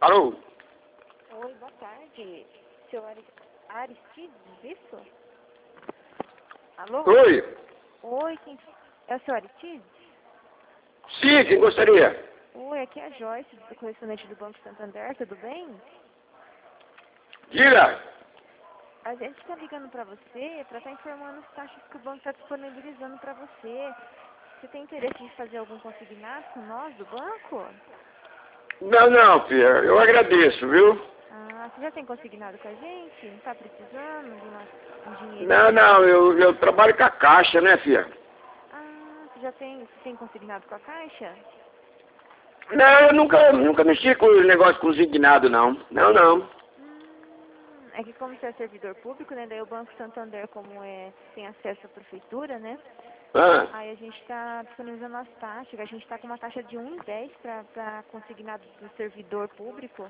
Alô? Oi, boa tarde. Seu Aristides, isso? Alô? Oi? Oi, é o seu Aristides? Sim, quem gostaria? Oi, aqui é a Joyce, do correspondente do Banco Santander, tudo bem? Diga. A gente está ligando para você para estar informando as taxas que o banco está disponibilizando para você. Você tem interesse em fazer algum consignado com nós do banco? Não, filha, eu agradeço, viu? Ah, você já tem consignado com a gente? Não está precisando de um dinheirinho? Não, eu trabalho com a Caixa, né, filha? Ah, você tem consignado com a Caixa? Não, eu nunca mexi com o negócio consignado, não. Não. É que como você é servidor público, né? Daí o Banco Santander, tem acesso à prefeitura, né? Ah, Aí a gente está disponibilizando as taxas. A gente está com uma taxa de 1,10 para consignado do servidor público.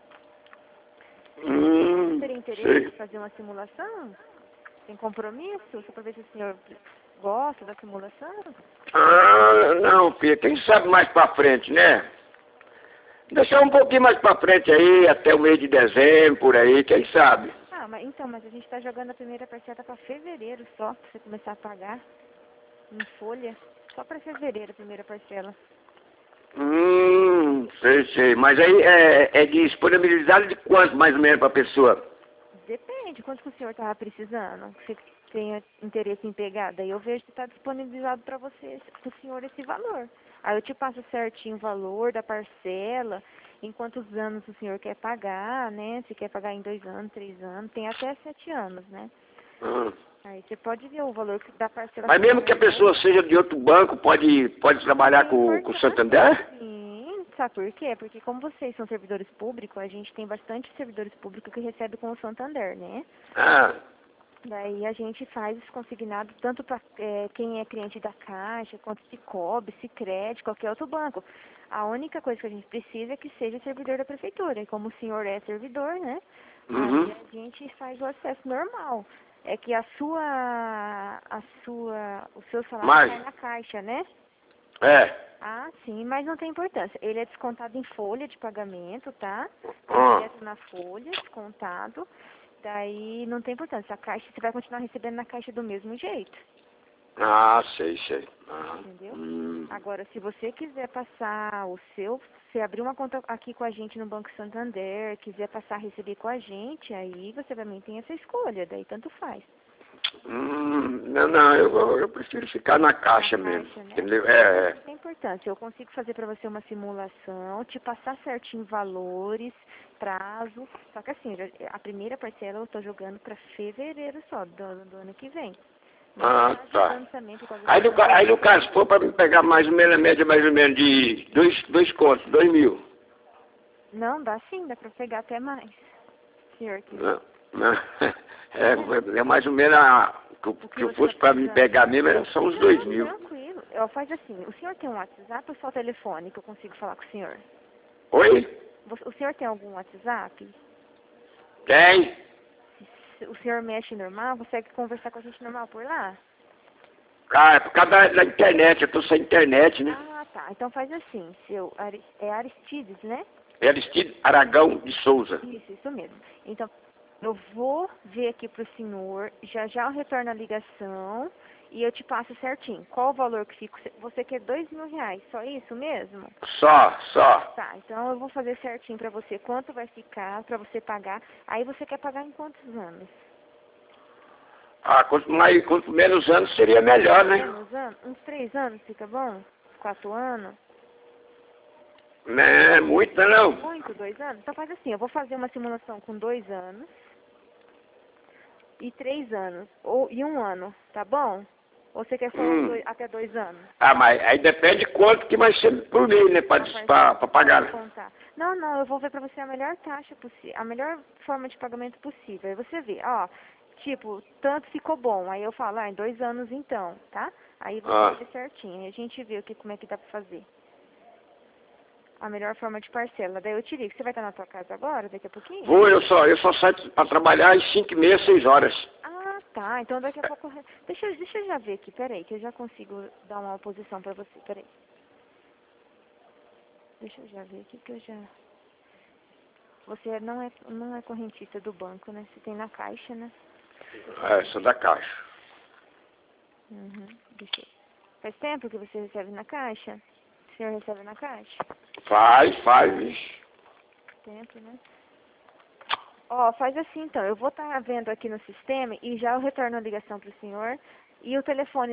Teria interesse sei. em fazer uma simulação? Tem compromisso? Só para ver se o senhor gosta da simulação? Ah, não, filha, quem sabe mais pra frente, né? Deixar um pouquinho mais pra frente aí, até o mês de dezembro, por aí, quem sabe? Ah, mas a gente está jogando a primeira parcela para fevereiro só, para você começar a pagar em folha. Só para fevereiro a primeira parcela. Sei. Mas aí é disponibilizado de quanto mais ou menos pra pessoa? Depende, quanto que o senhor estava precisando, que você tenha interesse em pegar. Daí eu vejo se está disponibilizado para você, para o senhor, esse valor. Aí eu te passo certinho o valor da parcela, em quantos anos o senhor quer pagar, né? Se quer pagar em 2 anos, 3 anos, tem até 7 anos, né? Ah. Aí você pode ver o valor da parcela Mas que o mesmo que a senhor quer. pessoa seja de outro banco, pode trabalhar É com o importante. Santander? Sim, sabe por quê? Porque como vocês são servidores públicos, a gente tem bastante servidores públicos que recebem com o Santander, né? Ah, Daí a gente faz esse consignado tanto para quem é cliente da Caixa, quanto Cicobi, Sicredi, qualquer outro banco. A única coisa que a gente precisa é que seja servidor da prefeitura. E como o senhor é servidor, né? Aí uhum. a gente faz o acesso normal. É que o seu salário Mas, cai na Caixa, né? é. Ah, sim, mas não tem importância. Ele é descontado em folha de pagamento, tá? Vai Ah, direto na folha, descontado. Daí não tem importância. A caixa, você vai continuar recebendo na caixa do mesmo jeito. sei. Ah, Entendeu? Agora, se você quiser passar você abrir uma conta aqui com a gente no Banco Santander, quiser passar a receber com a gente, aí você também tem essa escolha, daí tanto faz. não, eu prefiro ficar na Caixa Na mesmo. caixa, né? Entendeu? Não tem importância. Eu consigo fazer para você uma simulação, te passar certinho valores, prazo. Só que assim, a primeira parcela eu estou jogando para fevereiro só, do ano que vem. Mas Ah, tá tá. ajudando também por causa Aí da no pandemia. caso, se for para me pegar mais ou menos, a média mais ou menos de dois contos, 2.000. Não, dá sim, dá para pegar até mais, se o senhor quiser. Não. É mais ou menos O que que eu você está fosse para me precisando? pegar mesmo, são uns Não, 2.000. tranquilo. Eu faz assim, o senhor tem um WhatsApp ou só telefone que eu consigo falar com o senhor? Oi? O senhor tem algum WhatsApp? Tem? O senhor mexe normal? Consegue conversar com a gente normal por lá? Ah, é por causa da internet, eu tô sem internet, né? Ah, tá. Então faz assim, é Aristides, né? Aristide Aragão de Souza. Isso mesmo. Então, eu vou ver aqui pro senhor, já eu retorno a ligação e eu te passo certinho. Qual o valor que fica? Você quer R$ 2.000, só isso mesmo? Só. Tá, então eu vou fazer certinho pra você quanto vai ficar pra você pagar. Aí você quer pagar em quantos anos? Ah, quanto menos anos seria melhor, né? Menos anos? Uns 3 anos fica bom? 4 anos? Não é muito, não. Muito, 2 anos? Então faz assim, eu vou fazer uma simulação com 2 anos e 3 anos, e 1 ano, tá bom? Ou você quer só até 2 anos? Ah, mas aí depende de quanto que vai ser por mês, né? Pra pagar, né? Contar. Não, eu vou ver pra você a melhor taxa possível, a melhor forma de pagamento possível. Aí você vê, ó, tipo, tanto ficou bom. Aí eu falo, em 2 anos então, tá? Aí você vê certinho, aí a gente vê como é que dá pra fazer. A melhor forma de parcela. Daí eu te ligo. Você vai estar na tua casa agora, daqui a pouquinho? Eu só saio pra trabalhar às 5h30, 6 horas. Ah, tá. Então daqui a pouco... Deixa eu já ver aqui, peraí, que eu já consigo dar uma posição pra você, peraí. Deixa eu já ver aqui que eu já... Você não é correntista do banco, né? Você tem na Caixa, né? É, sou da Caixa. Uhum. Deixa eu... Faz tempo que você recebe na Caixa? O senhor recebe na Caixa? Faz, vixe. Tempo, né? Ó, faz assim então. Eu vou estar vendo aqui no sistema e já eu retorno a ligação pro senhor. E o telefone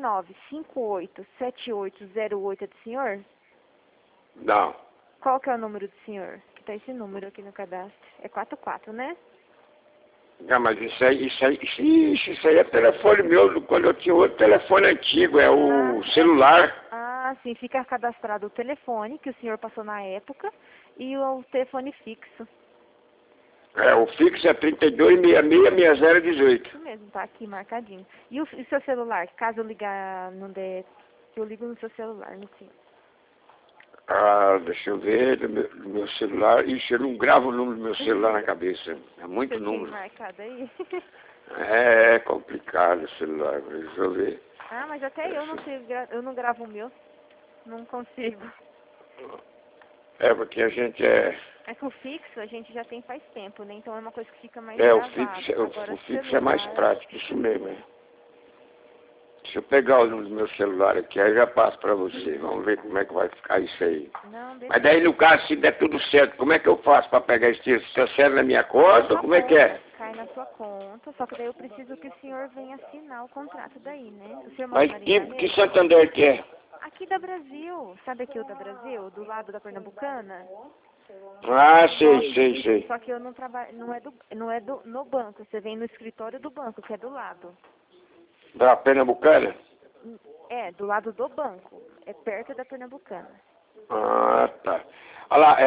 99587808 é do senhor? Não. Qual que é o número do senhor? Que tá esse número aqui no cadastro. É 44, né? Não, mas isso aí é telefone meu, quando eu tinha outro telefone antigo, é o celular. Ah, sim, fica cadastrado o telefone que o senhor passou na época e o telefone fixo. É, o fixo é 32666018. Isso mesmo, tá aqui marcadinho. E o seu celular? Caso eu ligar, não der, eu ligo no seu celular, no senhor. Ah, deixa eu ver, do meu celular. Ixi, eu não gravo o número do meu celular na cabeça. É muito Você tem número. marcado aí? É complicado o celular, deixa eu ver. Ah, mas até eu não sei, eu não gravo o meu. Não consigo. É, porque a gente é... É que o fixo a gente já tem faz tempo, né? Então é uma coisa que fica mais É, gravada. Agora, o fixo é mais prático, isso mesmo. É. Deixa eu pegar o número do meu celular aqui, aí eu já passo pra você. Vamos ver como é que vai ficar isso aí. Não, Mas daí, no caso, se der tudo certo, como é que eu faço pra pegar esse tiro? Se eu na minha conta, ou como é que é? Cai na sua conta, só que daí eu preciso que o senhor venha assinar o contrato daí, né? O senhor mora Mas em Maringá que mesmo? Santander que é? Aqui da Brasil. Sabe aqui o da Brasil? Do lado da Pernambucana? Ah, sei. Só que eu não trabalho, no banco. Você vem no escritório do banco, que é do lado. Da Pernambucana? É, do lado do banco. É perto da Pernambucana. Ah, tá. Olha lá,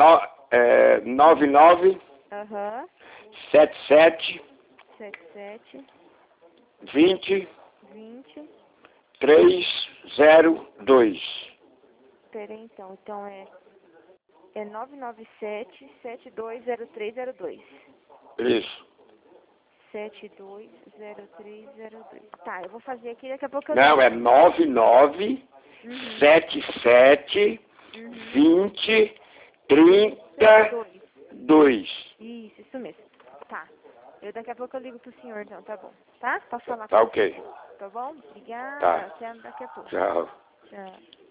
99 Aham. 77 77 20 20. 302. Peraí, então. Então é 997-720302. Isso. 720302. Tá, eu vou fazer aqui, daqui a pouco eu Não, ligo. é 99 77 20 32. Isso mesmo. Tá. Daqui a pouco eu ligo pro senhor, então, tá bom. Tá? Posso falar com Tá você? ok. Tá bom? Obrigada. Tá. Até daqui a pouco. Tchau. Tchau.